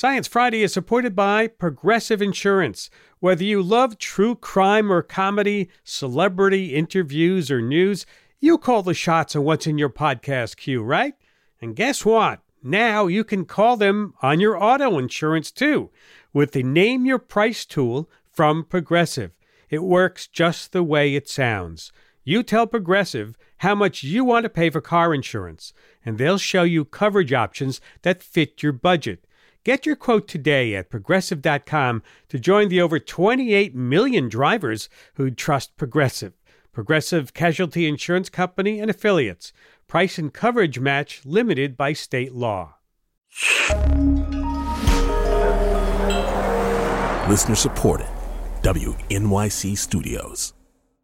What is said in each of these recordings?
Science Friday is supported by Progressive Insurance. Whether you love true crime or comedy, celebrity interviews or news, you call the shots on what's in your podcast queue, right? And guess what? Now you can call them on your auto insurance too with the Name Your Price tool from Progressive. It works just the way it sounds. You tell Progressive how much you want to pay for car insurance, and they'll show you coverage options that fit your budget. Get your quote today at Progressive.com to join the over 28 million drivers who trust Progressive. Progressive Casualty Insurance Company and Affiliates. Price and coverage match limited by state law. Listener supported. WNYC Studios.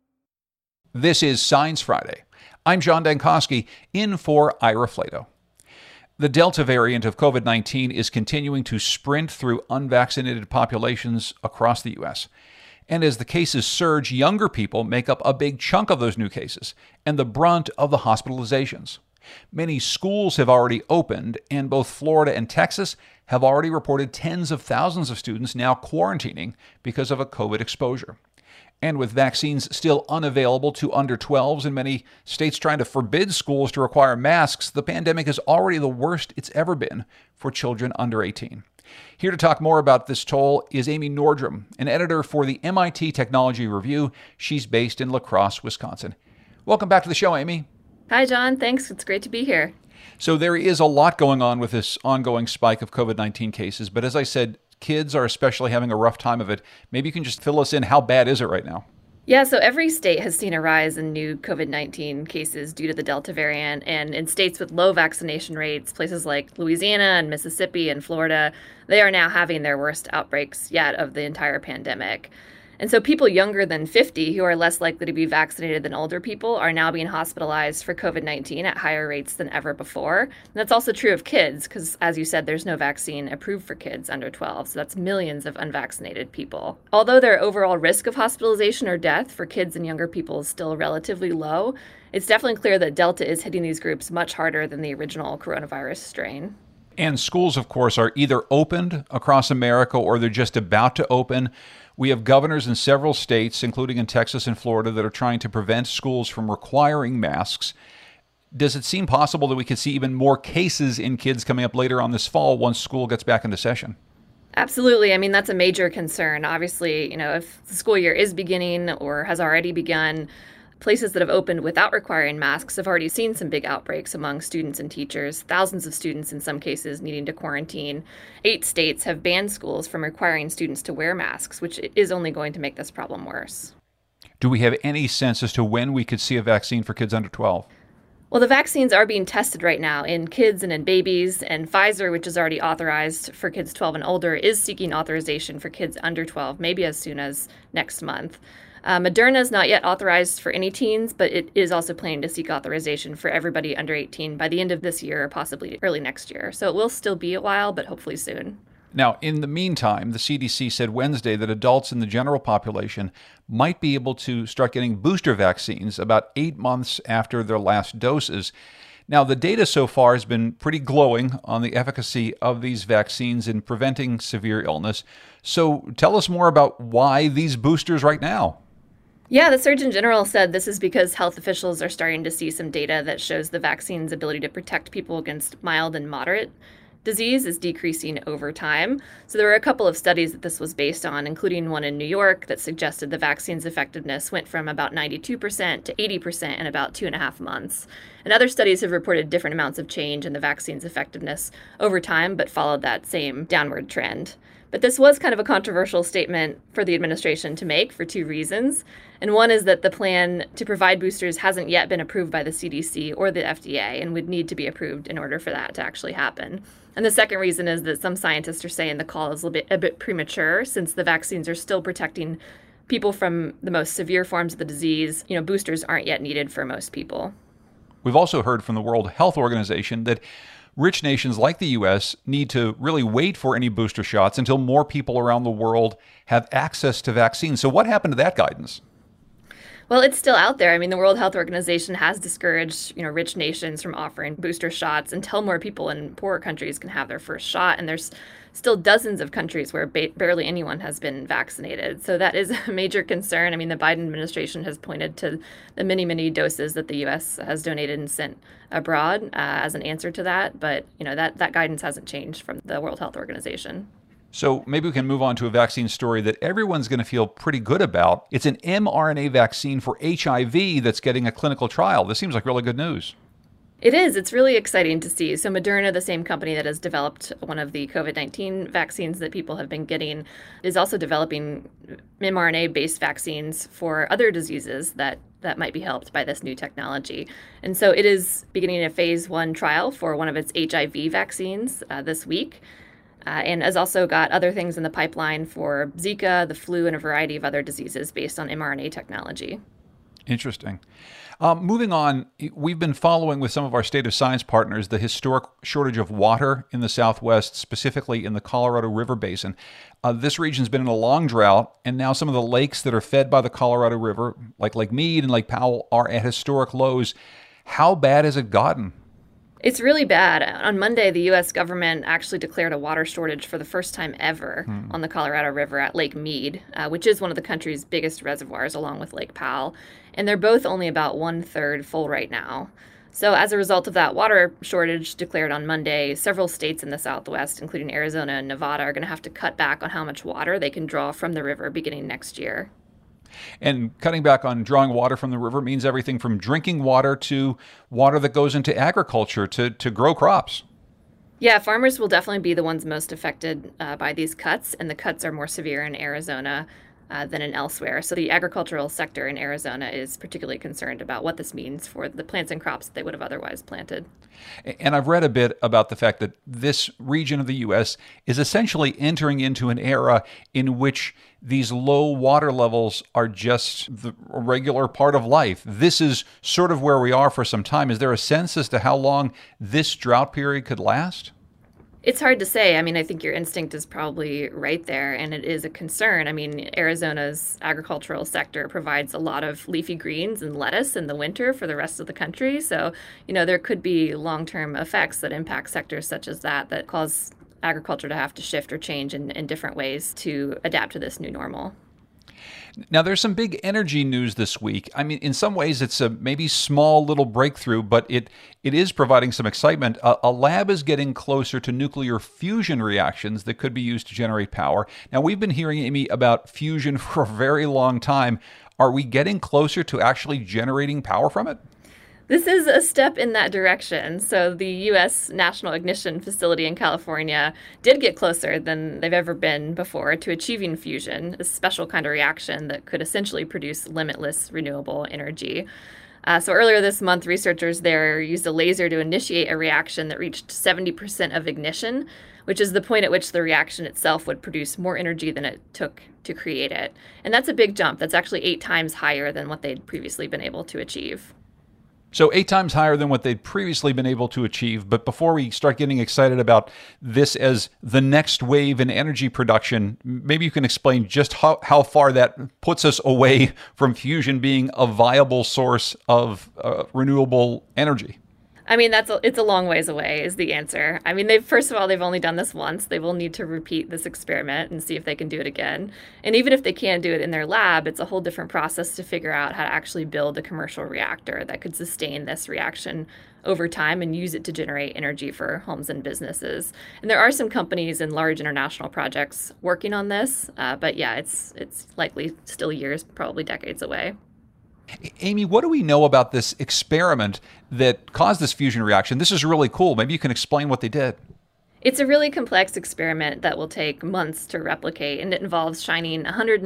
This is Science Friday. I'm John Dankosky, in for Ira Flato. The Delta variant of COVID-19 is continuing to sprint through unvaccinated populations across the U.S. And as the cases surge, younger people make up a big chunk of those new cases and the brunt of the hospitalizations. Many schools have already opened, and both Florida and Texas have already reported tens of thousands of students now quarantining because of a COVID exposure. And with vaccines still unavailable to under 12s and many states trying to forbid schools to require masks, the pandemic is already the worst it's ever been for children under 18. Here to talk more about this toll is Amy Nordrum, an editor for the MIT Technology Review. She's based in La Crosse, Wisconsin. Welcome back to the show, Amy. Hi, John. Thanks. It's great to be here. So there is a lot going on with this ongoing spike of COVID-19 cases, but as I said, kids are especially having a rough time of it. Maybe you can just fill us in. How bad is it right now? Yeah, so every state has seen a rise in new COVID-19 cases due to the Delta variant. And in states with low vaccination rates, places like Louisiana and Mississippi and Florida, they are now having their worst outbreaks yet of the entire pandemic. And so people younger than 50 who are less likely to be vaccinated than older people are now being hospitalized for COVID-19 at higher rates than ever before. And that's also true of kids because, as you said, there's no vaccine approved for kids under 12. So that's millions of unvaccinated people. Although their overall risk of hospitalization or death for kids and younger people is still relatively low, it's definitely clear that Delta is hitting these groups much harder than the original coronavirus strain. And schools, of course, are either opened across America or they're just about to open. We have governors in several states, including in Texas and Florida, that are trying to prevent schools from requiring masks. Does it seem possible that we could see even more cases in kids coming up later on this fall once school gets back into session? Absolutely. I mean, that's a major concern. Obviously, if the school year is beginning or has already begun, places that have opened without requiring masks have already seen some big outbreaks among students and teachers, thousands of students in some cases needing to quarantine. 8 states have banned schools from requiring students to wear masks, which is only going to make this problem worse. Do we have any sense as to when we could see a vaccine for kids under 12? Well, the vaccines are being tested right now in kids and in babies, and Pfizer, which is already authorized for kids 12 and older, is seeking authorization for kids under 12, maybe as soon as next month. Moderna is not yet authorized for any teens, but it is also planning to seek authorization for everybody under 18 by the end of this year or possibly early next year. So it will still be a while, but hopefully soon. Now, in the meantime, the CDC said Wednesday that adults in the general population might be able to start getting booster vaccines about 8 months after their last doses. Now, the data so far has been pretty glowing on the efficacy of these vaccines in preventing severe illness. So tell us more about why these boosters right now. Yeah, the Surgeon General said this is because health officials are starting to see some data that shows the vaccine's ability to protect people against mild and moderate disease is decreasing over time. So there were a couple of studies that this was based on, including one in New York that suggested the vaccine's effectiveness went from about 92% to 80% in about 2.5 months. And other studies have reported different amounts of change in the vaccine's effectiveness over time, but followed that same downward trend. But this was kind of a controversial statement for the administration to make for 2 reasons. And one is that the plan to provide boosters hasn't yet been approved by the CDC or the FDA and would need to be approved in order for that to actually happen. And the second reason is that some scientists are saying the call is a bit premature since the vaccines are still protecting people from the most severe forms of the disease. Boosters aren't yet needed for most people. We've also heard from the World Health Organization that rich nations like the U.S. need to really wait for any booster shots until more people around the world have access to vaccines. So what happened to that guidance? Well, it's still out there. I mean, the World Health Organization has discouraged, rich nations from offering booster shots until more people in poorer countries can have their first shot. And there's still dozens of countries where barely anyone has been vaccinated. So that is a major concern. I mean, the Biden administration has pointed to the many, many doses that the U.S. has donated and sent abroad as an answer to that. But, that guidance hasn't changed from the World Health Organization. So maybe we can move on to a vaccine story that everyone's going to feel pretty good about. It's an mRNA vaccine for HIV that's getting a clinical trial. This seems like really good news. It is. It's really exciting to see. So Moderna, the same company that has developed one of the COVID-19 vaccines that people have been getting, is also developing mRNA-based vaccines for other diseases that might be helped by this new technology. And so it is beginning a phase 1 trial for one of its HIV vaccines this week. And has also got other things in the pipeline for Zika, the flu, and a variety of other diseases based on mRNA technology. Interesting. Moving on, we've been following with some of our State of Science partners the historic shortage of water in the Southwest, specifically in the Colorado River Basin. This region's been in a long drought, and now some of the lakes that are fed by the Colorado River, like Lake Mead and Lake Powell, are at historic lows. How bad has it gotten? It's really bad. On Monday, the U.S. government actually declared a water shortage for the first time ever on the Colorado River at Lake Mead, which is one of the country's biggest reservoirs, along with Lake Powell. And they're both only about 1/3 full right now. So as a result of that water shortage declared on Monday, several states in the Southwest, including Arizona and Nevada, are going to have to cut back on how much water they can draw from the river beginning next year. And cutting back on drawing water from the river means everything from drinking water to water that goes into agriculture to grow crops. Yeah, farmers will definitely be the ones most affected by these cuts, and the cuts are more severe in Arizona than in elsewhere. So the agricultural sector in Arizona is particularly concerned about what this means for the plants and crops that they would have otherwise planted. And I've read a bit about the fact that this region of the U.S. is essentially entering into an era in which these low water levels are just the regular part of life. This is sort of where we are for some time. Is there a sense as to how long this drought period could last? It's hard to say. I mean, I think your instinct is probably right there, and it is a concern. I mean, Arizona's agricultural sector provides a lot of leafy greens and lettuce in the winter for the rest of the country. So, there could be long-term effects that impact sectors such as that cause agriculture to have to shift or change in different ways to adapt to this new normal. Now, there's some big energy news this week. I mean, in some ways, it's a maybe small little breakthrough, but it is providing some excitement. A lab is getting closer to nuclear fusion reactions that could be used to generate power. Now, we've been hearing, Amy, about fusion for a very long time. Are we getting closer to actually generating power from it? This is a step in that direction. So the U.S. National Ignition Facility in California did get closer than they've ever been before to achieving fusion, a special kind of reaction that could essentially produce limitless renewable energy. So earlier this month, researchers there used a laser to initiate a reaction that reached 70% of ignition, which is the point at which the reaction itself would produce more energy than it took to create it. And that's a big jump. That's actually 8 times higher than what they'd previously been able to achieve. So 8 times higher than what they'd previously been able to achieve. But before we start getting excited about this as the next wave in energy production, maybe you can explain just how far that puts us away from fusion being a viable source of renewable energy. I mean, it's a long ways away is the answer. I mean, first of all, they've only done this once. They will need to repeat this experiment and see if they can do it again. And even if they can do it in their lab, it's a whole different process to figure out how to actually build a commercial reactor that could sustain this reaction over time and use it to generate energy for homes and businesses. And there are some companies and large international projects working on this, but yeah, it's likely still years, probably decades away. Amy, what do we know about this experiment that caused this fusion reaction? This is really cool. Maybe you can explain what they did. It's a really complex experiment that will take months to replicate, and it involves shining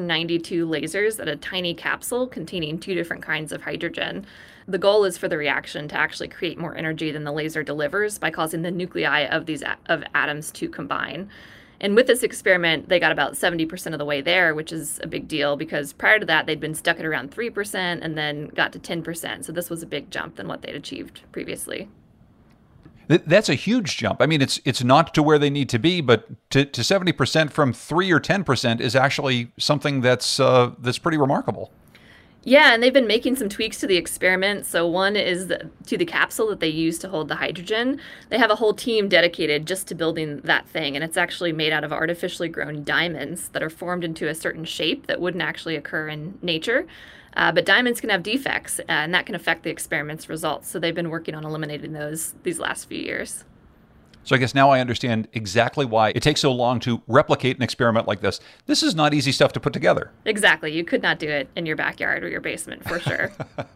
192 lasers at a tiny capsule containing 2 different kinds of hydrogen. The goal is for the reaction to actually create more energy than the laser delivers by causing the nuclei of these atoms to combine. And with this experiment, they got about 70% of the way there, which is a big deal because prior to that, they'd been stuck at around 3% and then got to 10%. So this was a big jump than what they'd achieved previously. That's a huge jump. I mean, it's not to where they need to be, but to 70% from 3 or 10% is actually something that's pretty remarkable. Yeah, and they've been making some tweaks to the experiment. So one is to the capsule that they use to hold the hydrogen. They have a whole team dedicated just to building that thing, and it's actually made out of artificially grown diamonds that are formed into a certain shape that wouldn't actually occur in nature. But diamonds can have defects, and that can affect the experiment's results. So they've been working on eliminating those these last few years. So I guess now I understand exactly why it takes so long to replicate an experiment like this. This is not easy stuff to put together. Exactly. You could not do it in your backyard or your basement, for sure.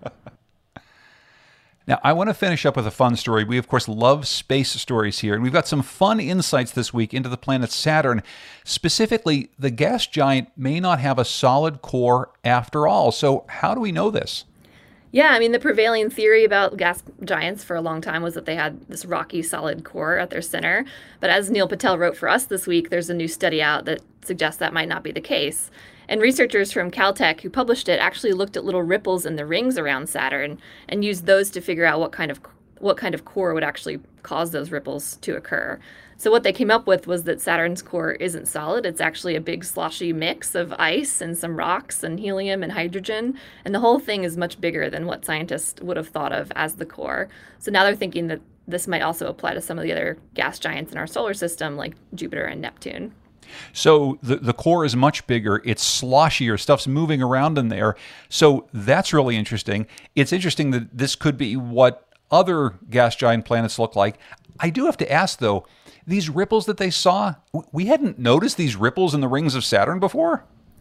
Now, I want to finish up with a fun story. We, of course, love space stories here, and we've got some fun insights this week into the planet Saturn. Specifically, the gas giant may not have a solid core after all. So how do we know this? Yeah, I mean, the prevailing theory about gas giants for a long time was that they had this rocky, solid core at their center. But as Neil Patel wrote for us this week, there's a new study out that suggests that might not be the case. And researchers from Caltech who published it actually looked at little ripples in the rings around Saturn and used those to figure out what kind of core would actually cause those ripples to occur. So what they came up with was that Saturn's core isn't solid. It's actually a big sloshy mix of ice and some rocks and helium and hydrogen. And the whole thing is much bigger than what scientists would have thought of as the core. So now they're thinking that this might also apply to some of the other gas giants in our solar system, like Jupiter and Neptune. So the core is much bigger. It's sloshier. Stuff's moving around in there. So that's really interesting. It's interesting that this could be what other gas giant planets look like. I do have to ask, though, these ripples that they saw, we hadn't noticed these ripples in the rings of Saturn before?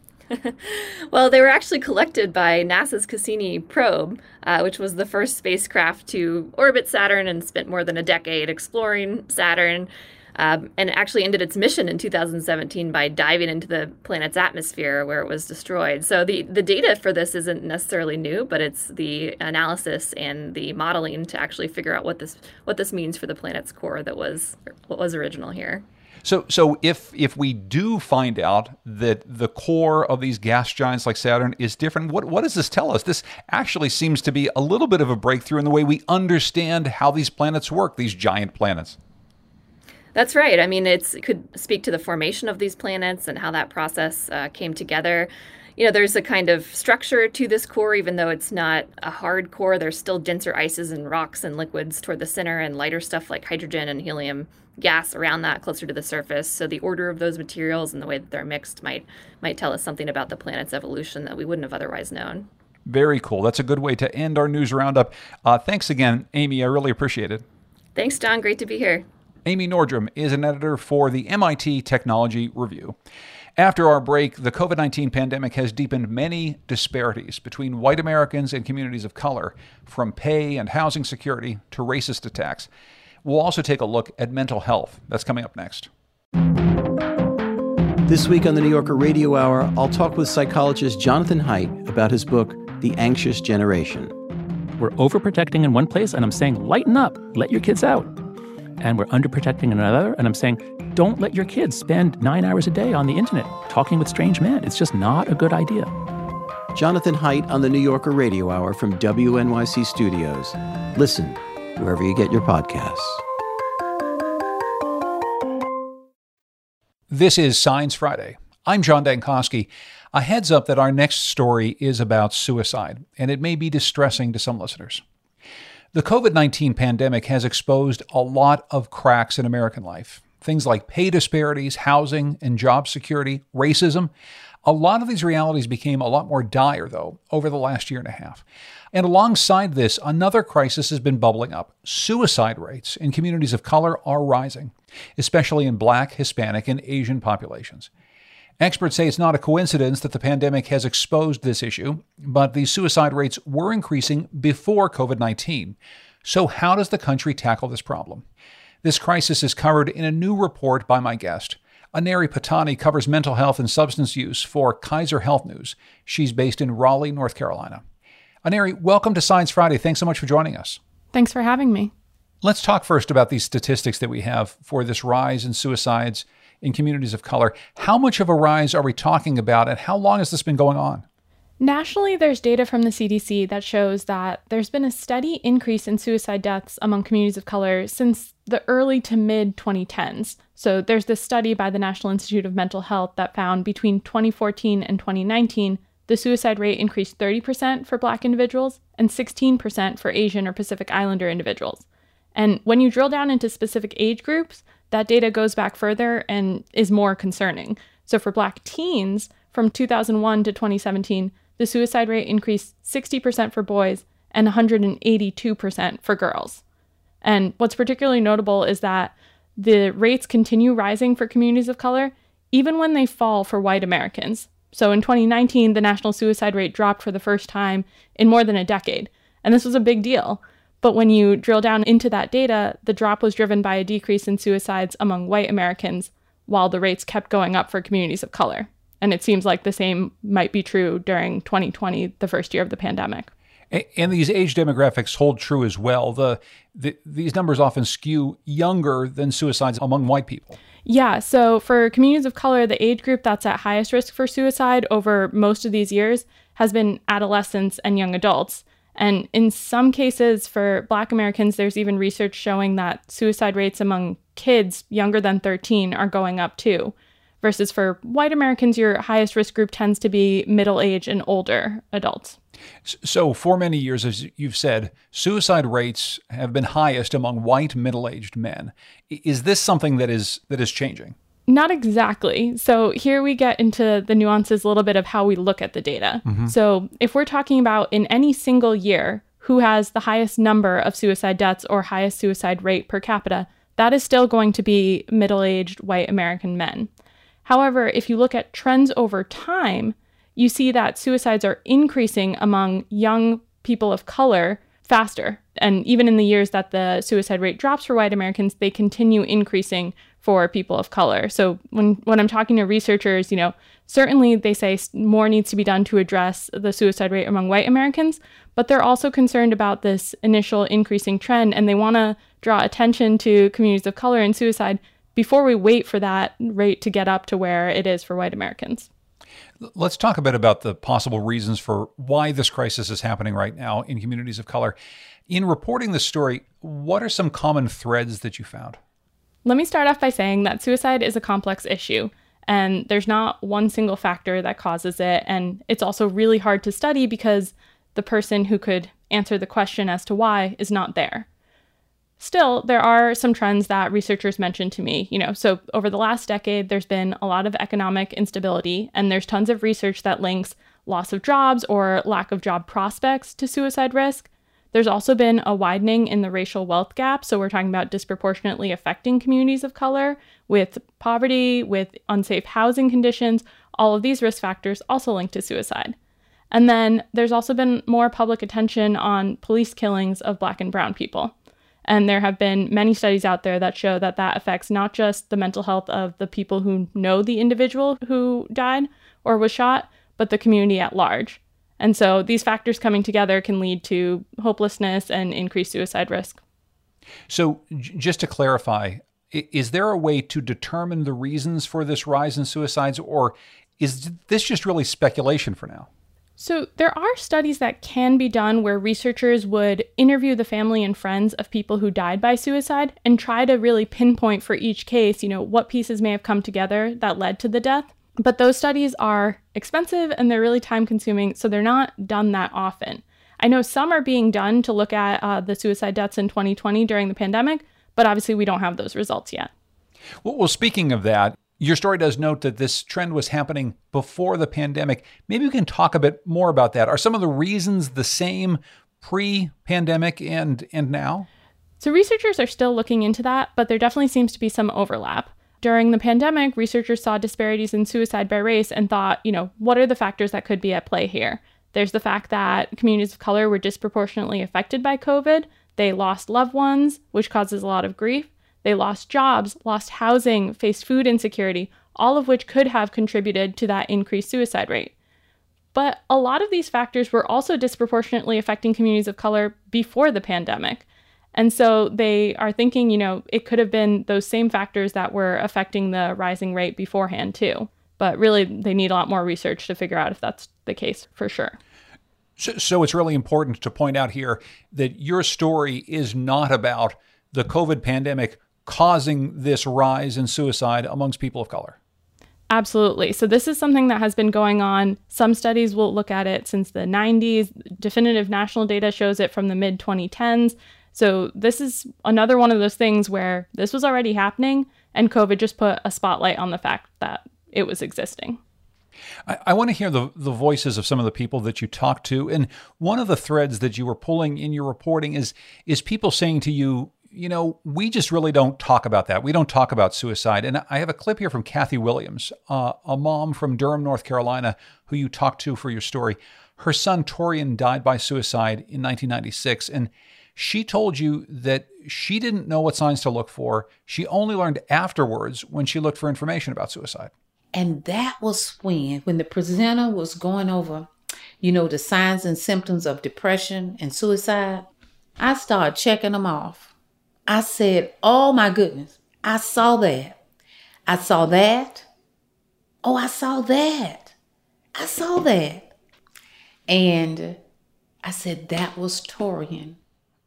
Well, they were actually collected by NASA's Cassini probe, which was the first spacecraft to orbit Saturn and spent more than a decade exploring Saturn. And actually ended its mission in 2017 by diving into the planet's atmosphere where it was destroyed. So the data for this isn't necessarily new, but it's the analysis and the modeling to actually figure out what this means for the planet's core that was what was original here. So if we do find out that the core of these gas giants like Saturn is different, what does this tell us? This actually seems to be a little bit of a breakthrough in the way we understand how these planets work, these giant planets. That's right. I mean, it could speak to the formation of these planets and how that process came together. You know, there's a kind of structure to this core, even though it's not a hard core. There's still denser ices and rocks and liquids toward the center and lighter stuff like hydrogen and helium gas around that closer to the surface. So the order of those materials and the way that they're mixed might tell us something about the planet's evolution that we wouldn't have otherwise known. Very cool. That's a good way to end our news roundup. Thanks again, Amy. I really appreciate it. Thanks, John. Great to be here. Amy Nordrum is an editor for the MIT Technology Review. After our break, the COVID-19 pandemic has deepened many disparities between white Americans and communities of color, from pay and housing security to racist attacks. We'll also take a look at mental health. That's coming up next. This week on the New Yorker Radio Hour, I'll talk with psychologist Jonathan Haidt about his book, The Anxious Generation. We're overprotecting in one place, and I'm saying, lighten up, let your kids out. And we're underprotecting in another, and I'm saying, don't let your kids spend 9 hours a day on the internet talking with strange men. It's just not a good idea. Jonathan Haidt on the New Yorker Radio Hour from WNYC Studios. Listen wherever you get your podcasts. This is Science Friday. I'm John Dankosky. A heads up that our next story is about suicide, and it may be distressing to some listeners. The COVID-19 pandemic has exposed a lot of cracks in American life. Things like pay disparities, housing and job security, racism. A lot of these realities became a lot more dire, though, over the last year and a half. And alongside this, another crisis has been bubbling up. Suicide rates in communities of color are rising, especially in Black, Hispanic, and Asian populations. Experts say it's not a coincidence that the pandemic has exposed this issue, but the suicide rates were increasing before COVID-19. So how does the country tackle this problem? This crisis is covered in a new report by my guest. Aneri Patani covers mental health and substance use for Kaiser Health News. She's based in Raleigh, North Carolina. Aneri, welcome to Science Friday. Thanks so much for joining us. Thanks for having me. Let's talk first about these statistics that we have for this rise in suicides in communities of color. How much of a rise are we talking about, and how long has this been going on? Nationally, there's data from the CDC that shows that there's been a steady increase in suicide deaths among communities of color since the early to mid 2010s. So there's this study by the National Institute of Mental Health that found between 2014 and 2019, the suicide rate increased 30% for Black individuals and 16% for Asian or Pacific Islander individuals. And when you drill down into specific age groups, that data goes back further and is more concerning. So for Black teens, from 2001 to 2017, the suicide rate increased 60% for boys and 182% for girls. And what's particularly notable is that the rates continue rising for communities of color, even when they fall for white Americans. So in 2019, the national suicide rate dropped for the first time in more than a decade. And this was a big deal. But when you drill down into that data, the drop was driven by a decrease in suicides among white Americans, while the rates kept going up for communities of color. And it seems like the same might be true during 2020, the first year of the pandemic. And these age demographics hold true as well. These numbers often skew younger than suicides among white people. Yeah, so for communities of color, the age group that's at highest risk for suicide over most of these years has been adolescents and young adults. And in some cases, for Black Americans, there's even research showing that suicide rates among kids younger than 13 are going up too. Versus for white Americans, your highest risk group tends to be middle-aged and older adults. So for many years, as you've said, suicide rates have been highest among white middle-aged men. Is this something that is changing? Not exactly. So here we get into the nuances a little bit of how we look at the data. So if we're talking about in any single year who has the highest number of suicide deaths or highest suicide rate per capita, that is still going to be middle-aged white American men. However, if you look at trends over time, you see that suicides are increasing among young people of color faster. And even in the years that the suicide rate drops for white Americans, they continue increasing for people of color. So when I'm talking to researchers, certainly they say more needs to be done to address the suicide rate among white Americans, but they're also concerned about this initial increasing trend, and they want to draw attention to communities of color and suicide before we wait for that rate to get up to where it is for white Americans. Let's talk a bit about the possible reasons for why this crisis is happening right now in communities of color. In reporting this story, what are some common threads that you found? Let me start off by saying that suicide is a complex issue, and there's not one single factor that causes it. And it's also really hard to study because the person who could answer the question as to why is not there. Still, there are some trends that researchers mentioned to me. So over the last decade, there's been a lot of economic instability, and there's tons of research that links loss of jobs or lack of job prospects to suicide risk. There's also been a widening in the racial wealth gap. So we're talking about disproportionately affecting communities of color with poverty, with unsafe housing conditions. All of these risk factors also link to suicide. And then there's also been more public attention on police killings of Black and brown people. And there have been many studies out there that show that that affects not just the mental health of the people who know the individual who died or was shot, but the community at large. And so these factors coming together can lead to hopelessness and increased suicide risk. So just to clarify, is there a way to determine the reasons for this rise in suicides, or is this just really speculation for now? So there are studies that can be done where researchers would interview the family and friends of people who died by suicide and try to really pinpoint for each case, what pieces may have come together that led to the death. But those studies are expensive and they're really time consuming, so they're not done that often. I know some are being done to look at the suicide deaths in 2020 during the pandemic, but obviously we don't have those results yet. Well, speaking of that, your story does note that this trend was happening before the pandemic. Maybe we can talk a bit more about that. Are some of the reasons the same pre-pandemic and now? So researchers are still looking into that, but there definitely seems to be some overlap. During the pandemic, researchers saw disparities in suicide by race and thought, what are the factors that could be at play here? There's the fact that communities of color were disproportionately affected by COVID. They lost loved ones, which causes a lot of grief. They lost jobs, lost housing, faced food insecurity, all of which could have contributed to that increased suicide rate. But a lot of these factors were also disproportionately affecting communities of color before the pandemic. And so they are thinking, it could have been those same factors that were affecting the rising rate beforehand too. But really, they need a lot more research to figure out if that's the case for sure. So it's really important to point out here that your story is not about the COVID pandemic causing this rise in suicide amongst people of color. Absolutely. So this is something that has been going on. Some studies will look at it since the 90s. Definitive national data shows it from the mid-2010s. So this is another one of those things where this was already happening, and COVID just put a spotlight on the fact that it was existing. I want to hear the voices of some of the people that you talked to. And one of the threads that you were pulling in your reporting is people saying to you, we just really don't talk about that. We don't talk about suicide. And I have a clip here from Kathy Williams, a mom from Durham, North Carolina, who you talked to for your story. Her son, Torian, died by suicide in 1996. And she told you that she didn't know what signs to look for. She only learned afterwards when she looked for information about suicide. And that was when the presenter was going over, the signs and symptoms of depression and suicide. I started checking them off. I said, oh my goodness, I saw that. I saw that. Oh, I saw that. I saw that. And I said, that was Torian.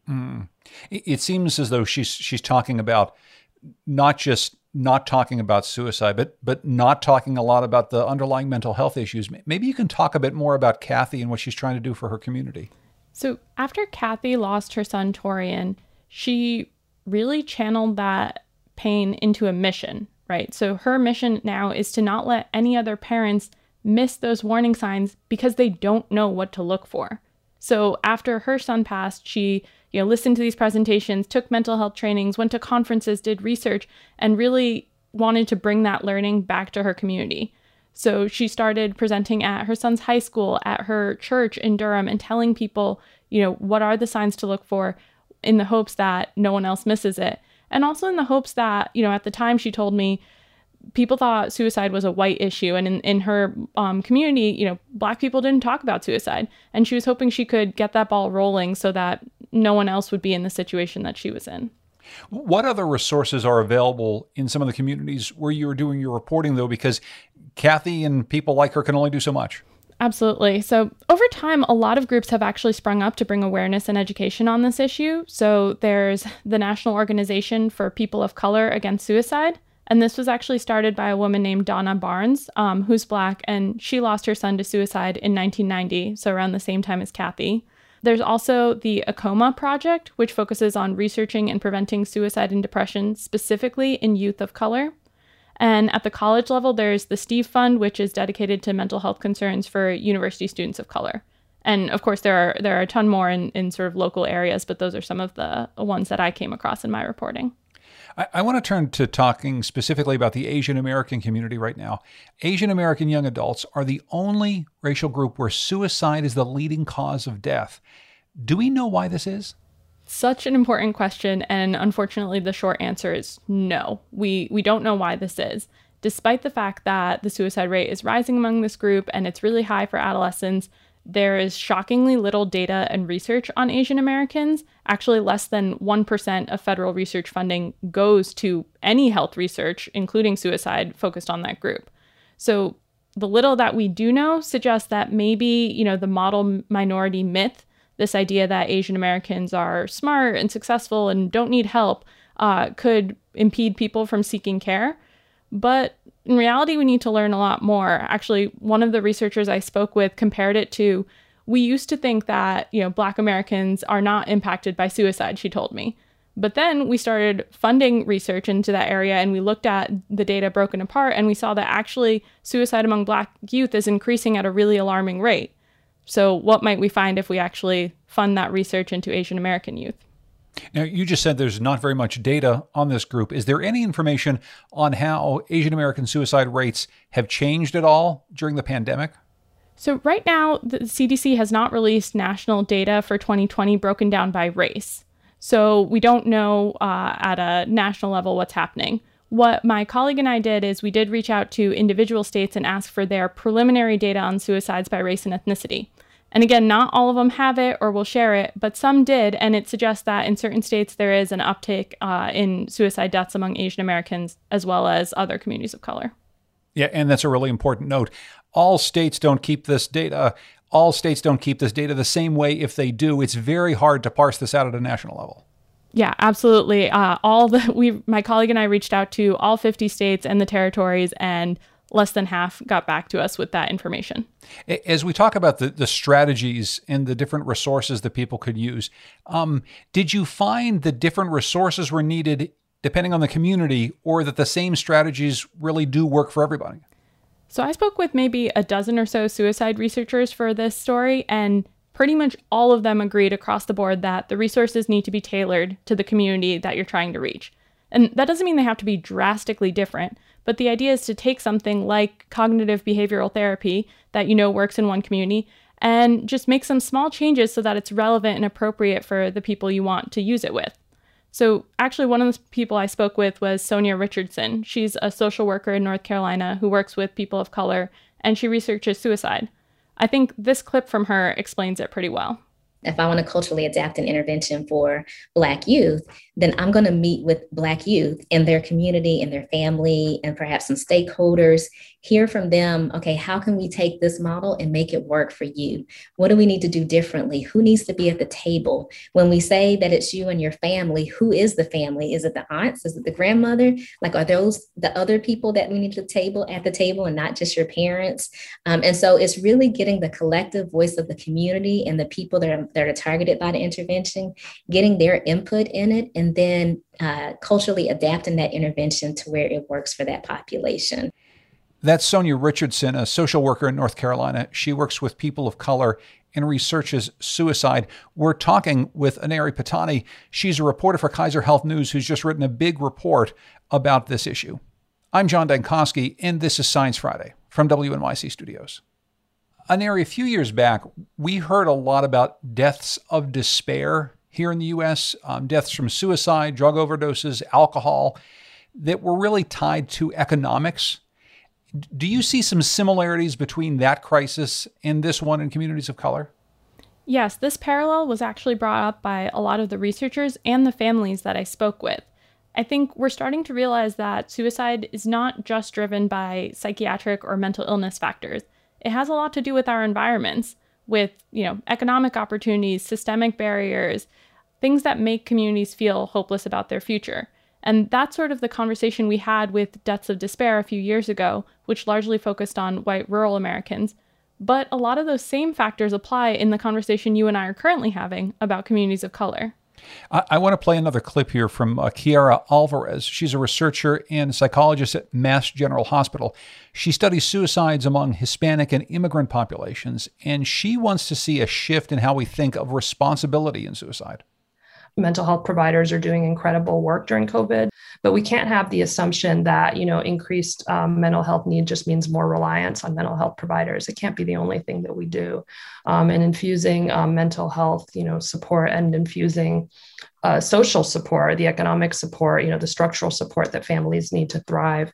It seems as though she's talking about not just not talking about suicide, but not talking a lot about the underlying mental health issues. Maybe you can talk a bit more about Kathy and what she's trying to do for her community. So after Kathy lost her son, Torian, she really channeled that pain into a mission, right? So her mission now is to not let any other parents miss those warning signs because they don't know what to look for. So after her son passed, she listened to these presentations, took mental health trainings, went to conferences, did research, and really wanted to bring that learning back to her community. So she started presenting at her son's high school, at her church in Durham, and telling people, what are the signs to look for, in the hopes that no one else misses it. And also in the hopes that, at the time she told me, people thought suicide was a white issue. And in her community, Black people didn't talk about suicide. And she was hoping she could get that ball rolling so that no one else would be in the situation that she was in. What other resources are available in some of the communities where you were doing your reporting, though? Because Kathy and people like her can only do so much. Absolutely. So over time, a lot of groups have actually sprung up to bring awareness and education on this issue. So there's the National Organization for People of Color Against Suicide. And this was actually started by a woman named Donna Barnes, who's Black, and she lost her son to suicide in 1990, so around the same time as Kathy. There's also the ACOMA project, which focuses on researching and preventing suicide and depression, specifically in youth of color. And at the college level, there's the Steve Fund, which is dedicated to mental health concerns for university students of color. And of course, there are a ton more in sort of local areas, but those are some of the ones that I came across in my reporting. I want to turn to talking specifically about the Asian American community right now. Asian American young adults are the only racial group where suicide is the leading cause of death. Do we know why this is? Such an important question, and unfortunately the short answer is no. We don't know why this is. Despite the fact that the suicide rate is rising among this group and it's really high for adolescents, there is shockingly little data and research on Asian Americans. Actually, less than 1% of federal research funding goes to any health research, including suicide, focused on that group. So the little that we do know suggests that maybe, the model minority myth, this idea that Asian Americans are smart and successful and don't need help, could impede people from seeking care. But in reality, we need to learn a lot more. Actually, one of the researchers I spoke with compared it to, we used to think that, Black Americans are not impacted by suicide, she told me. But then we started funding research into that area, and we looked at the data broken apart, and we saw that actually suicide among Black youth is increasing at a really alarming rate. So what might we find if we actually fund that research into Asian American youth? Now, you just said there's not very much data on this group. Is there any information on how Asian American suicide rates have changed at all during the pandemic? So right now, the CDC has not released national data for 2020 broken down by race. So we don't know at a national level what's happening. What my colleague and I did is we did reach out to individual states and ask for their preliminary data on suicides by race and ethnicity. And again, not all of them have it or will share it, but some did, and it suggests that in certain states there is an uptick in suicide deaths among Asian Americans as well as other communities of color. Yeah, and that's a really important note. All states don't keep this data. All states don't keep this data the same way. If they do, it's very hard to parse this out at a national level. Yeah, absolutely. My colleague and I reached out to all 50 states and the territories and less than half got back to us with that information. As we talk about the strategies and the different resources that people could use, did you find that different resources were needed depending on the community, or that the same strategies really do work for everybody? So I spoke with maybe a dozen or so suicide researchers for this story, and pretty much all of them agreed across the board that the resources need to be tailored to the community that you're trying to reach. And that doesn't mean they have to be drastically different, but the idea is to take something like cognitive behavioral therapy that you know works in one community and just make some small changes so that it's relevant and appropriate for the people you want to use it with. So actually, one of the people I spoke with was Sonia Richardson. She's a social worker in North Carolina who works with people of color, and she researches suicide. I think this clip from her explains it pretty well. If I want to culturally adapt an intervention for Black youth, then I'm going to meet with Black youth and their community and their family and perhaps some stakeholders, hear from them, okay, how can we take this model and make it work for you? What do we need to do differently? Who needs to be at the table? When we say that it's you and your family, who is the family? Is it the aunts? Is it the grandmother? Like, are those the other people that we need to at the table and not just your parents? And so it's really getting the collective voice of the community and the people that are targeted by the intervention, getting their input in it, and then culturally adapting that intervention to where it works for that population. That's Sonia Richardson, a social worker in North Carolina. She works with people of color and researches suicide. We're talking with Aneri Pattani. She's a reporter for Kaiser Health News who's just written a big report about this issue. I'm John Dankosky, and this is Science Friday from WNYC Studios. Aneri, a few years back, we heard a lot about deaths of despair here in the U.S., deaths from suicide, drug overdoses, alcohol, that were really tied to economics. Do you see some similarities between that crisis and this one in communities of color? Yes, this parallel was actually brought up by a lot of the researchers and the families that I spoke with. I think we're starting to realize that suicide is not just driven by psychiatric or mental illness factors. It has a lot to do with our environments, with, economic opportunities, systemic barriers, things that make communities feel hopeless about their future. And that's sort of the conversation we had with Deaths of Despair a few years ago, which largely focused on white rural Americans. But a lot of those same factors apply in the conversation you and I are currently having about communities of color. I want to play another clip here from Kiara Alvarez. She's a researcher and psychologist at Mass General Hospital. She studies suicides among Hispanic and immigrant populations, and she wants to see a shift in how we think of responsibility in suicide. Mental health providers are doing incredible work during COVID, but we can't have the assumption that, increased mental health need just means more reliance on mental health providers. It can't be the only thing that we do. And infusing mental health, support, and infusing social support, the economic support, the structural support that families need to thrive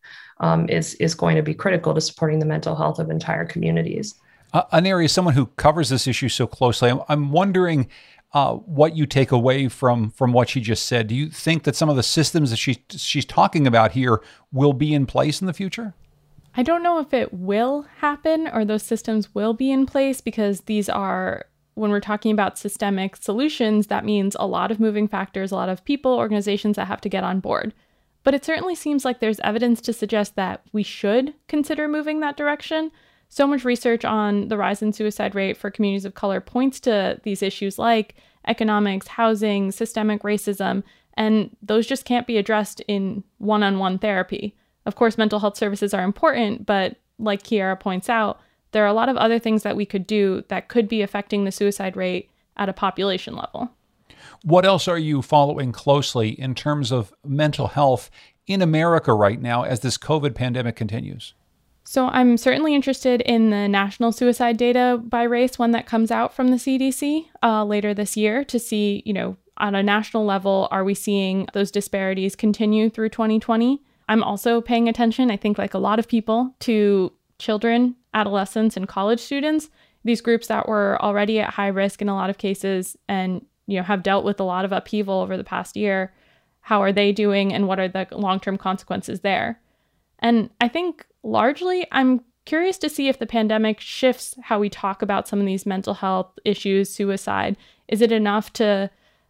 is going to be critical to supporting the mental health of entire communities. Aneri, as someone who covers this issue so closely, I'm wondering what you take away from what she just said. Do you think that some of the systems that she's talking about here will be in place in the future? I don't know if it will happen or those systems will be in place, because these are, when we're talking about systemic solutions, that means a lot of moving factors, a lot of people, organizations that have to get on board. But it certainly seems like there's evidence to suggest that we should consider moving that direction. So much research on the rise in suicide rate for communities of color points to these issues like economics, housing, systemic racism, and those just can't be addressed in one-on-one therapy. Of course, mental health services are important, but like Kiara points out, there are a lot of other things that we could do that could be affecting the suicide rate at a population level. What else are you following closely in terms of mental health in America right now as this COVID pandemic continues? So I'm certainly interested in the national suicide data by race, one that comes out from the CDC later this year, to see, on a national level, are we seeing those disparities continue through 2020? I'm also paying attention, I think like a lot of people, to children, adolescents, and college students, these groups that were already at high risk in a lot of cases and, have dealt with a lot of upheaval over the past year. How are they doing, and what are the long-term consequences there? And I think largely, I'm curious to see if the pandemic shifts how we talk about some of these mental health issues, suicide. Is it enough to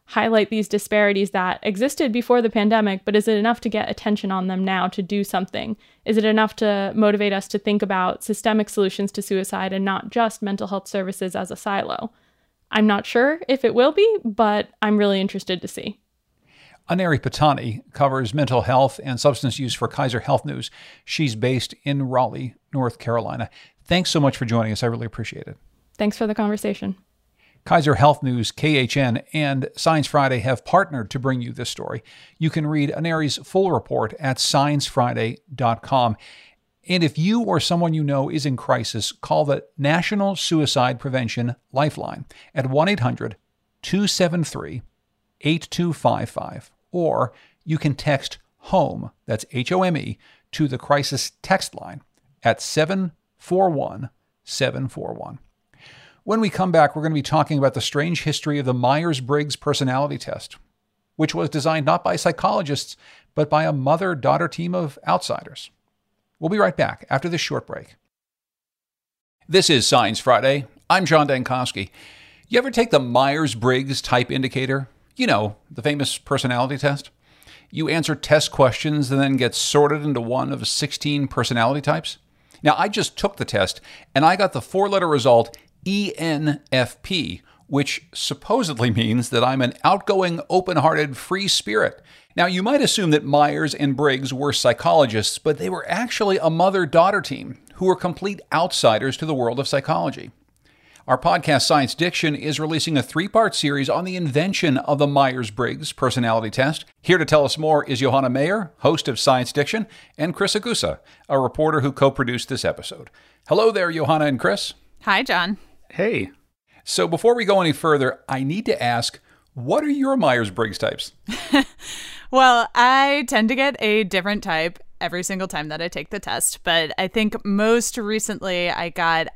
highlight these disparities that existed before the pandemic, but is it enough to get attention on them now to do something? Is it enough to motivate us to think about systemic solutions to suicide and not just mental health services as a silo? I'm not sure if it will be, but I'm really interested to see. Aneri Patani covers mental health and substance use for Kaiser Health News. She's based in Raleigh, North Carolina. Thanks so much for joining us. I really appreciate it. Thanks for the conversation. Kaiser Health News, KHN, and Science Friday have partnered to bring you this story. You can read Aneri's full report at sciencefriday.com. And if you or someone you know is in crisis, call the National Suicide Prevention Lifeline at 1-800-273-8255. Or you can text HOME, that's HOME, to the crisis text line at 741-741. When we come back, we're going to be talking about the strange history of the Myers-Briggs personality test, which was designed not by psychologists, but by a mother-daughter team of outsiders. We'll be right back after this short break. This is Science Friday. I'm John Dankosky. You ever take the Myers-Briggs type indicator? You know, the famous personality test. You answer test questions and then get sorted into one of 16 personality types. Now, I just took the test and I got the 4-letter result ENFP, which supposedly means that I'm an outgoing, open-hearted, free spirit. Now, you might assume that Myers and Briggs were psychologists, but they were actually a mother-daughter team who were complete outsiders to the world of psychology. Our podcast, Science Diction, is releasing a 3-part series on the invention of the Myers-Briggs personality test. Here to tell us more is Johanna Mayer, host of Science Diction, and Chris Agusa, a reporter who co-produced this episode. Hello there, Johanna and Chris. Hi, John. Hey. So before we go any further, I need to ask, what are your Myers-Briggs types? Well, I tend to get a different type every single time that I take the test, but I think most recently I got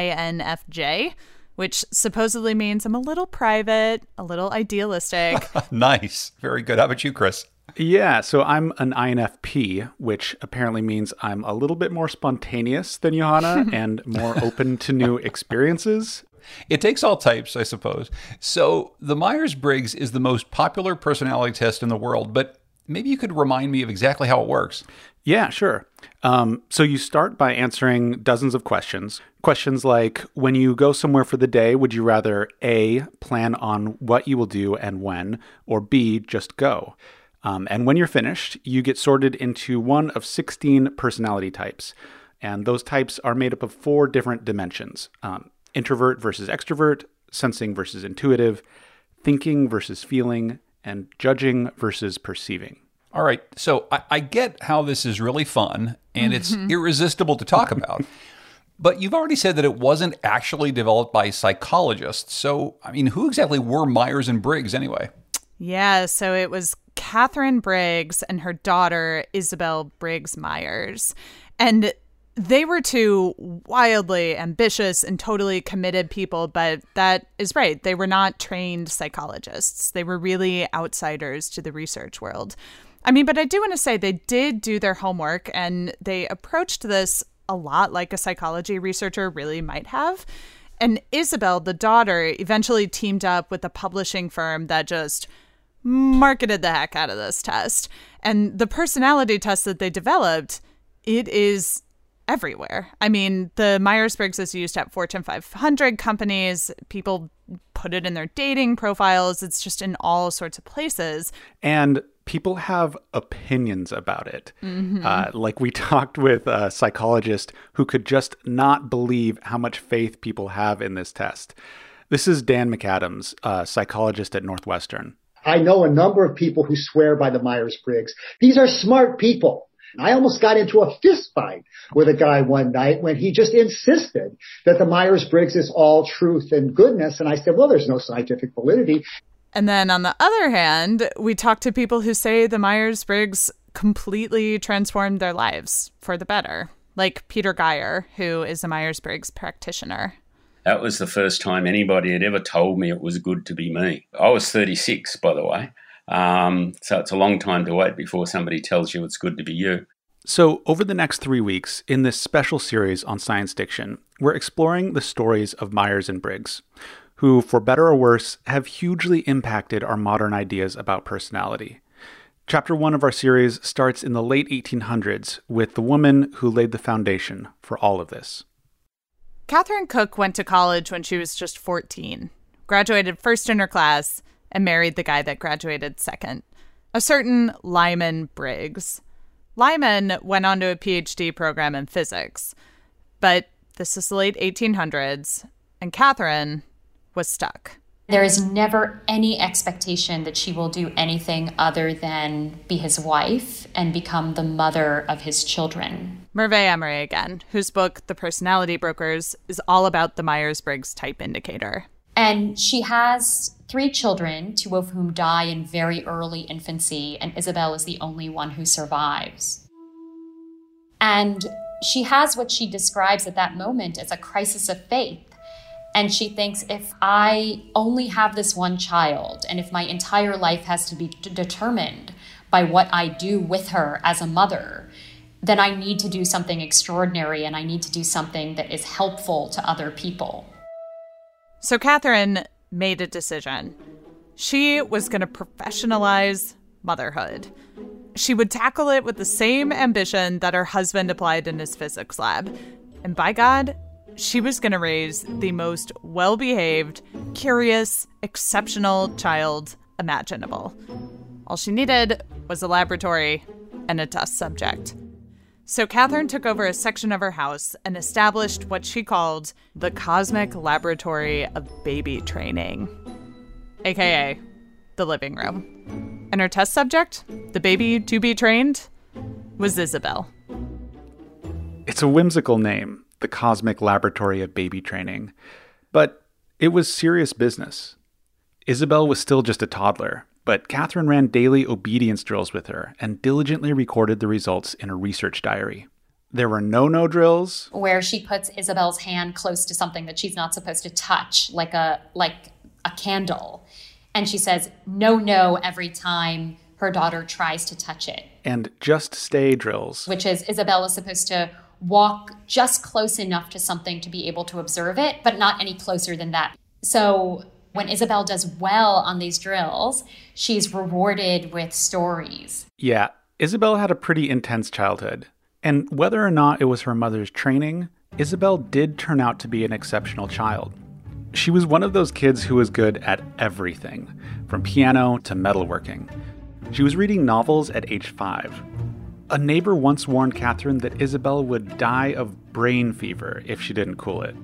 INFJ, which supposedly means I'm a little private, a little idealistic. Nice. Very good. How about you, Chris? Yeah, so I'm an INFP, which apparently means I'm a little bit more spontaneous than Johanna and more open to new experiences. It takes all types, I suppose. So the Myers-Briggs is the most popular personality test in the world, but maybe you could remind me of exactly how it works. Yeah, sure. So you start by answering dozens of questions. Questions like, when you go somewhere for the day, would you rather A, plan on what you will do and when, or B, just go? And when you're finished, you get sorted into one of 16 personality types. And those types are made up of 4 different dimensions. Introvert versus extrovert, sensing versus intuitive, thinking versus feeling, and judging versus perceiving. All right. So I get how this is really fun and it's irresistible to talk about. But you've already said that it wasn't actually developed by psychologists. So, I mean, who exactly were Myers and Briggs anyway? Yeah, so it was Katharine Briggs and her daughter, Isabel Briggs Myers. And they were 2 wildly ambitious and totally committed people, but that is right. They were not trained psychologists. They were really outsiders to the research world. I mean, but I do want to say they did do their homework and they approached this a lot like a psychology researcher really might have. And Isabel, the daughter, eventually teamed up with a publishing firm that just marketed the heck out of this test. And the personality test that they developed, it is everywhere. I mean, the Myers-Briggs is used at Fortune 500 companies. People put it in their dating profiles. It's just in all sorts of places. And people have opinions about it. Like we talked with a psychologist who could just not believe how much faith people have in this test. This is Dan McAdams, a psychologist at Northwestern. I know a number of people who swear by the Myers-Briggs. These are smart people. I almost got into a fist fight with a guy one night when he just insisted that the Myers-Briggs is all truth and goodness. And I said, well, there's no scientific validity. And then on the other hand, we talk to people who say the Myers-Briggs completely transformed their lives for the better, like Peter Geyer, who is a Myers-Briggs practitioner. That was the first time anybody had ever told me it was good to be me. I was 36, by the way. So it's a long time to wait before somebody tells you it's good to be you. So over the next 3 weeks, in this special series on Science Diction, we're exploring the stories of Myers and Briggs. who, for better or worse, have hugely impacted our modern ideas about personality. Chapter 1 of our series starts in the late 1800s with the woman who laid the foundation for all of this. Catherine Cook went to college when she was just 14, graduated first in her class, and married the guy that graduated second, a certain Lyman Briggs. Lyman went on to a PhD program in physics, but this is the late 1800s, and Catherine was stuck. There is never any expectation that she will do anything other than be his wife and become the mother of his children. Merve Emery again, whose book, The Personality Brokers, is all about the Myers-Briggs type indicator. And she has 3 children, 2 of whom die in very early infancy, and Isabel is the only one who survives. And she has what she describes at that moment as a crisis of faith. And she thinks, if I only have this one child, and if my entire life has to be determined by what I do with her as a mother, then I need to do something extraordinary, and I need to do something that is helpful to other people. So Catherine made a decision. She was going to professionalize motherhood. She would tackle it with the same ambition that her husband applied in his physics lab. And by God, she was going to raise the most well-behaved, curious, exceptional child imaginable. All she needed was a laboratory and a test subject. So Catherine took over a section of her house and established what she called the Cosmic Laboratory of Baby Training, aka the living room. And her test subject, the baby to be trained, was Isabel. It's a whimsical name, the Cosmic Laboratory of Baby Training, but it was serious business. Isabel was still just a toddler, but Catherine ran daily obedience drills with her and diligently recorded the results in a research diary. There were no-no drills, where she puts Isabel's hand close to something that she's not supposed to touch, like a candle. And she says, no, every time her daughter tries to touch it. and just stay drills. Which is Isabel is supposed to walk just close enough to something to be able to observe it, but not any closer than that. So when Isabel does well on these drills, she's rewarded with stories. Yeah, Isabel had a pretty intense childhood. And whether or not it was her mother's training, Isabel did turn out to be an exceptional child. She was one of those kids who was good at everything, from piano to metalworking. She was reading novels at age 5. A neighbor once warned Catherine that Isabel would die of brain fever if she didn't cool it.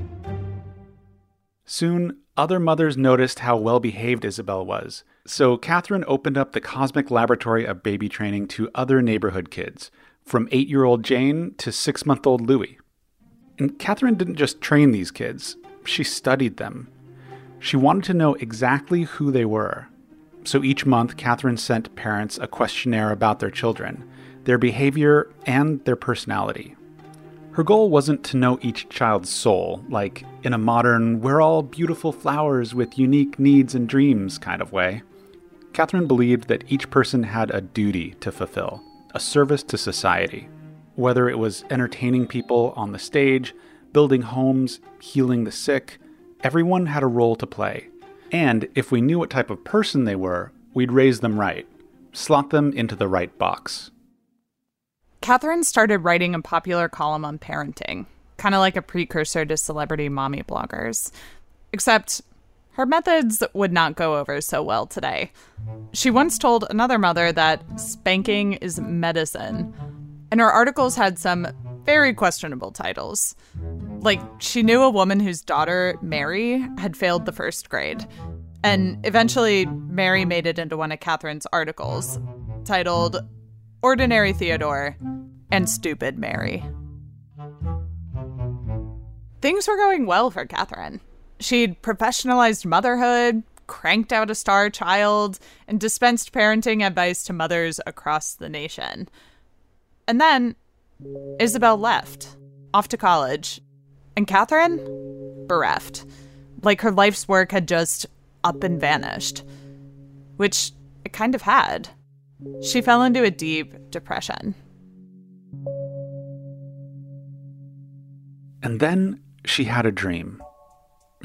Soon, other mothers noticed how well-behaved Isabel was, so Catherine opened up the Cosmic Laboratory of Baby Training to other neighborhood kids, from 8-year-old Jane to 6-month-old Louis. And Catherine didn't just train these kids, she studied them. She wanted to know exactly who they were. So each month, Catherine sent parents a questionnaire about their children, their behavior, and their personality. Her goal wasn't to know each child's soul, like in a modern, we're all beautiful flowers with unique needs and dreams kind of way. Catherine believed that each person had a duty to fulfill, a service to society. Whether it was entertaining people on the stage, building homes, healing the sick, everyone had a role to play. And if we knew what type of person they were, we'd raise them right, slot them into the right box. Catherine started writing a popular column on parenting, kind of like a precursor to celebrity mommy bloggers. Except her methods would not go over so well today. She once told another mother that spanking is medicine, and her articles had some very questionable titles. Like, she knew a woman whose daughter, Mary, had failed the first grade. And eventually, Mary made it into one of Catherine's articles, titled Ordinary Theodore and Stupid Mary. Things were going well for Catherine. She'd professionalized motherhood, cranked out a star child, and dispensed parenting advice to mothers across the nation. And then Isabel left, off to college, and Catherine, bereft. Like her life's work had just up and vanished, which it kind of had. She fell into a deep depression. And then she had a dream.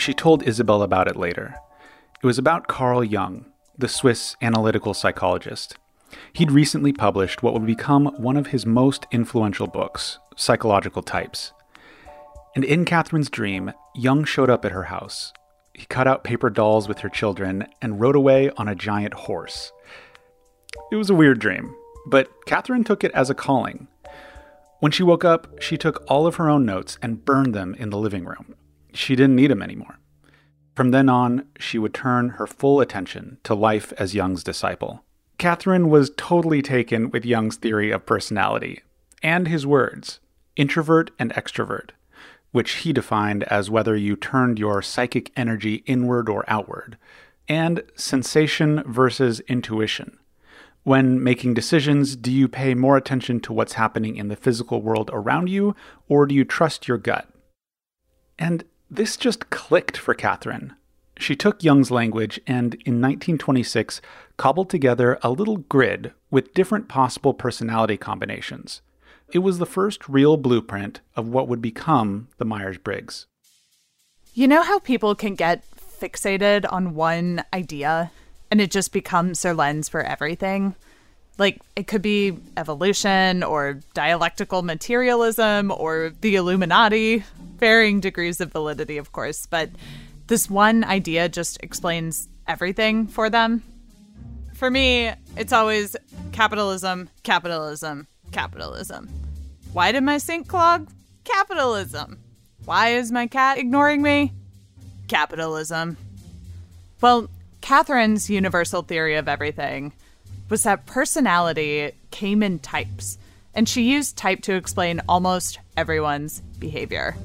She told Isabel about it later. It was about Carl Jung, the Swiss analytical psychologist. He'd recently published what would become one of his most influential books, Psychological Types. And in Catherine's dream, Jung showed up at her house. He cut out paper dolls with her children and rode away on a giant horse. It was a weird dream, but Catherine took it as a calling. When she woke up, she took all of her own notes and burned them in the living room. She didn't need them anymore. From then on, she would turn her full attention to life as Jung's disciple. Catherine was totally taken with Jung's theory of personality, and his words, introvert and extrovert, which he defined as whether you turned your psychic energy inward or outward, and sensation versus intuition. When making decisions, do you pay more attention to what's happening in the physical world around you, or do you trust your gut? And this just clicked for Catherine. She took Jung's language and, in 1926, cobbled together a little grid with different possible personality combinations. It was the first real blueprint of what would become the Myers-Briggs. You know how people can get fixated on one idea and it just becomes their lens for everything? Like, it could be evolution or dialectical materialism or the Illuminati, varying degrees of validity, of course, but this one idea just explains everything for them. For me, it's always capitalism, capitalism, capitalism. Why did my sink clog? Capitalism. Why is my cat ignoring me? Capitalism. Well, Catherine's universal theory of everything was that personality came in types, and she used type to explain almost everyone's behavior.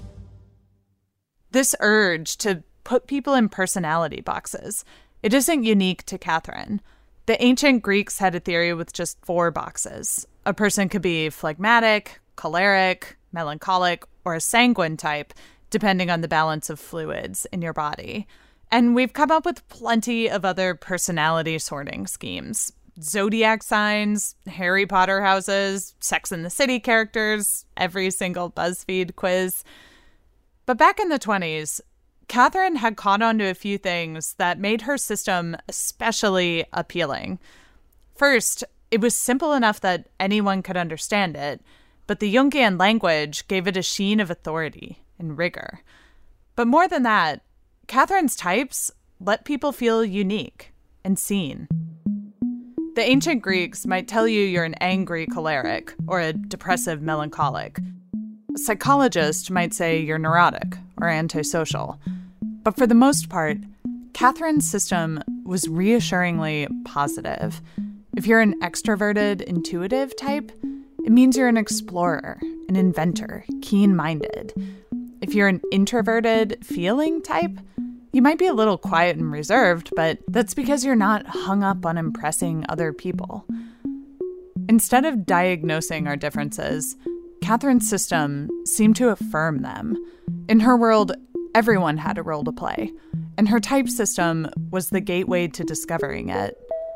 This urge to put people in personality boxes, it isn't unique to Catherine. The ancient Greeks had a theory with just 4 boxes. A person could be phlegmatic, choleric, melancholic, or a sanguine type, depending on the balance of fluids in your body. And we've come up with plenty of other personality sorting schemes. Zodiac signs, Harry Potter houses, Sex and the City characters, every single BuzzFeed quiz. But back in the 20s, Catherine had caught on to a few things that made her system especially appealing. First, it was simple enough that anyone could understand it, but the Jungian language gave it a sheen of authority and rigor. But more than that, Catherine's types let people feel unique and seen. The ancient Greeks might tell you you're an angry choleric or a depressive melancholic. A psychologist might say you're neurotic or antisocial. But for the most part, Catherine's system was reassuringly positive. If you're an extroverted, intuitive type, it means you're an explorer, an inventor, keen-minded. If you're an introverted, feeling type, you might be a little quiet and reserved, but that's because you're not hung up on impressing other people. Instead of diagnosing our differences, Catherine's system seemed to affirm them. In her world, everyone had a role to play, and her type system was the gateway to discovering it.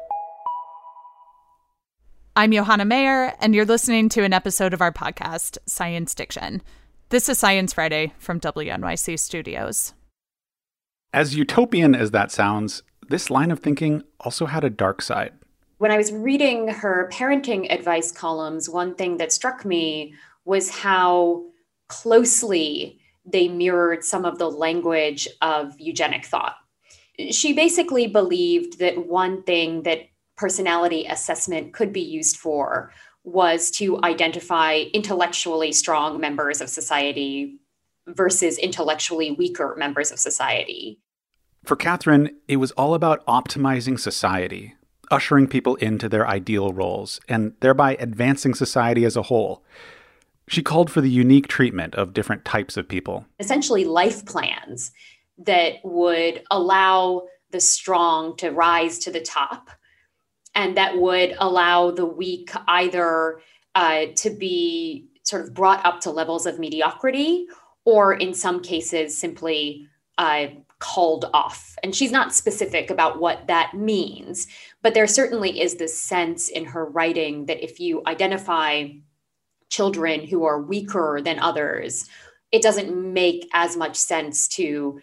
I'm Johanna Mayer, and you're listening to an episode of our podcast, Science Diction. This is Science Friday from WNYC Studios. As utopian as that sounds, this line of thinking also had a dark side. When I was reading her parenting advice columns, one thing that struck me was how closely they mirrored some of the language of eugenic thought. She basically believed that one thing that personality assessment could be used for was to identify intellectually strong members of society versus intellectually weaker members of society. For Catherine, it was all about optimizing society, ushering people into their ideal roles, and thereby advancing society as a whole. She called for the unique treatment of different types of people. Essentially life plans that would allow the strong to rise to the top, and that would allow the weak either to be sort of brought up to levels of mediocrity, or in some cases simply called off. And she's not specific about what that means, but there certainly is this sense in her writing that if you identify children who are weaker than others, it doesn't make as much sense to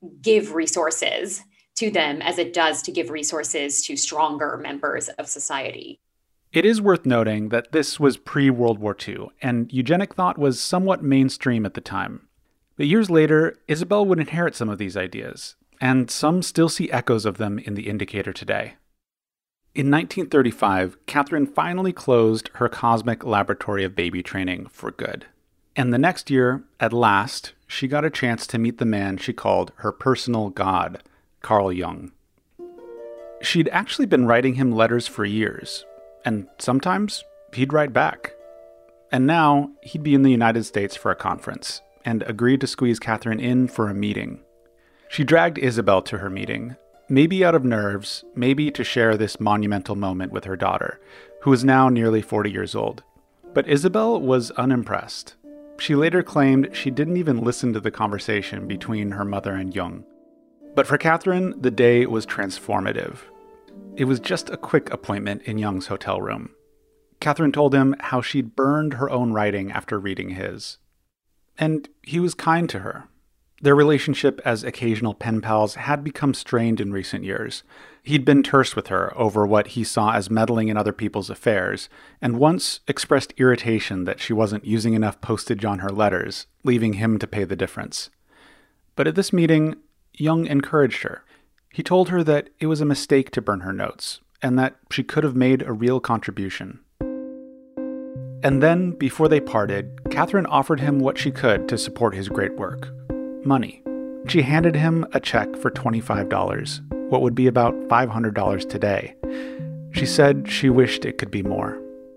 give resources to them as it does to give resources to stronger members of society. It is worth noting that this was pre-World War II, and eugenic thought was somewhat mainstream at the time. But years later, Isabel would inherit some of these ideas, and some still see echoes of them in the Indicator today. In 1935, Catherine finally closed her cosmic laboratory of baby training for good. And the next year, at last, she got a chance to meet the man she called her personal god, Carl Jung. She'd actually been writing him letters for years, and sometimes he'd write back. And now he'd be in the United States for a conference, and agreed to squeeze Catherine in for a meeting. She dragged Isabel to her meeting, maybe out of nerves, maybe to share this monumental moment with her daughter, who is now nearly 40 years old. But Isabel was unimpressed. She later claimed she didn't even listen to the conversation between her mother and Jung. But for Catherine, the day was transformative. It was just a quick appointment in Jung's hotel room. Catherine told him how she'd burned her own writing after reading his. And he was kind to her. Their relationship as occasional pen pals had become strained in recent years. He'd been terse with her over what he saw as meddling in other people's affairs, and once expressed irritation that she wasn't using enough postage on her letters, leaving him to pay the difference. But at this meeting, Jung encouraged her. He told her that it was a mistake to burn her notes, and that she could have made a real contribution. And then, before they parted, Catherine offered him what she could to support his great work. Money. She handed him a check for $25, what would be about $500 today. She said she wished it could be more.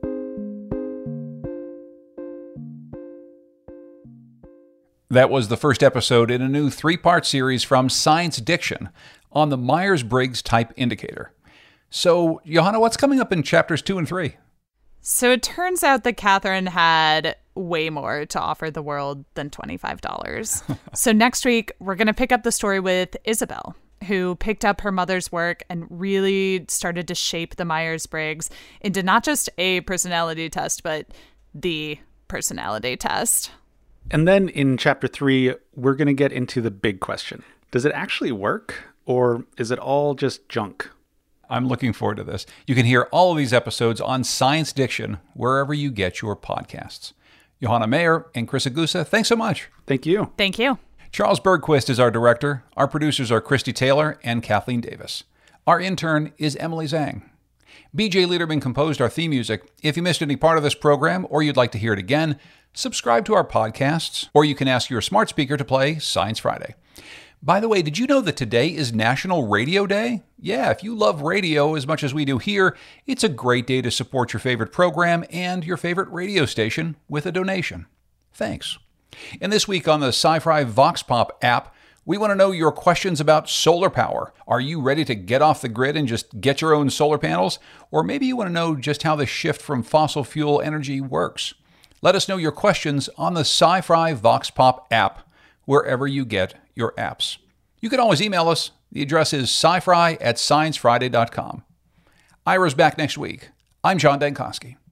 That was the first episode in a new 3-part series from Science Diction on the Myers-Briggs Type Indicator. So, Johanna, what's coming up in chapters 2 and 3? So it turns out that Catherine had way more to offer the world than $25. So next week, we're going to pick up the story with Isabel, who picked up her mother's work and really started to shape the Myers-Briggs into not just a personality test, but the personality test. And then in chapter 3, we're going to get into the big question. Does it actually work, or is it all just junk? I'm looking forward to this. You can hear all of these episodes on Science Diction, wherever you get your podcasts. Johanna Mayer and Chris Agusa, thanks so much. Thank you. Thank you. Charles Bergquist is our director. Our producers are Christy Taylor and Kathleen Davis. Our intern is Emily Zhang. BJ Liederman composed our theme music. If you missed any part of this program or you'd like to hear it again, subscribe to our podcasts, or you can ask your smart speaker to play Science Friday. By the way, did you know that today is National Radio Day? Yeah, if you love radio as much as we do here, it's a great day to support your favorite program and your favorite radio station with a donation. Thanks. And this week on the Sci-Fi Vox Pop app, we want to know your questions about solar power. Are you ready to get off the grid and just get your own solar panels? Or maybe you want to know just how the shift from fossil fuel energy works. Let us know your questions on the Sci-Fi Vox Pop app, wherever you get your apps. You can always email us. The address is sci-fi@sciencefriday.com. Ira's back next week. I'm John Dankosky.